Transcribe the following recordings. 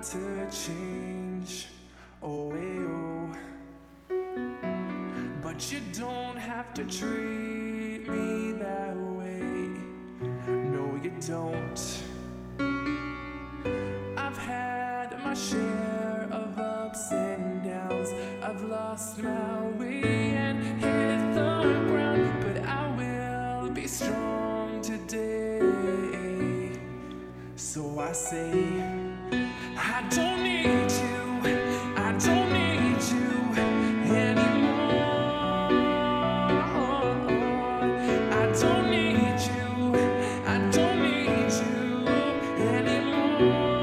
to change, oh, oh. But you don't have to treat me that way, no you don't. I've had my share of ups and downs, I've lost my way and hit the ground, but I will be strong today. So I say, I don't need you, I don't need you anymore. I don't need you, I don't need you anymore.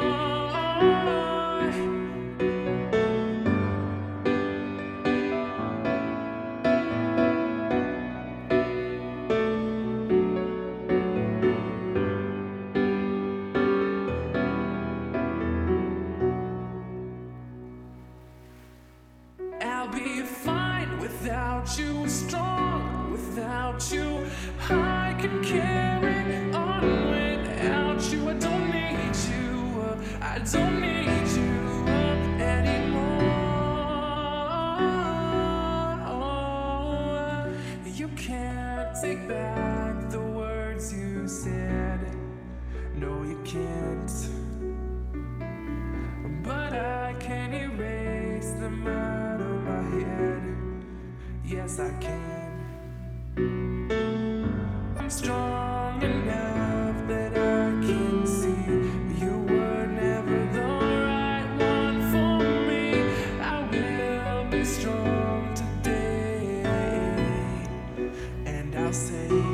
I'll be fine without you, strong without you. I can carry on without you. I don't need you, I don't need you anymore. You can't take back the words you said, no you can't. But I can erase them out of my head, yes I can. I'm strong enough that I can see you were never the right one for me. I will be strong today, and I'll say